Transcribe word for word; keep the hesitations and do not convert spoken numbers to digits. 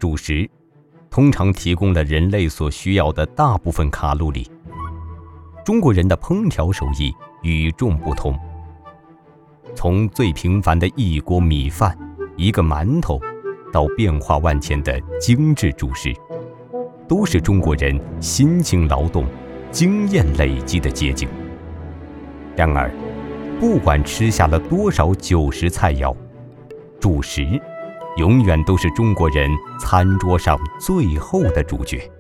主食，通常提供了人类所需要的大部分卡路里。中国人的烹调手艺与众不同，从最平凡的一锅米饭、一个馒头，到变化万千的精致主食，都是中国人辛勤劳动、经验累积的结晶。然而，不管吃下了多少酒食菜肴，主食永远都是中国人餐桌上最后的主角。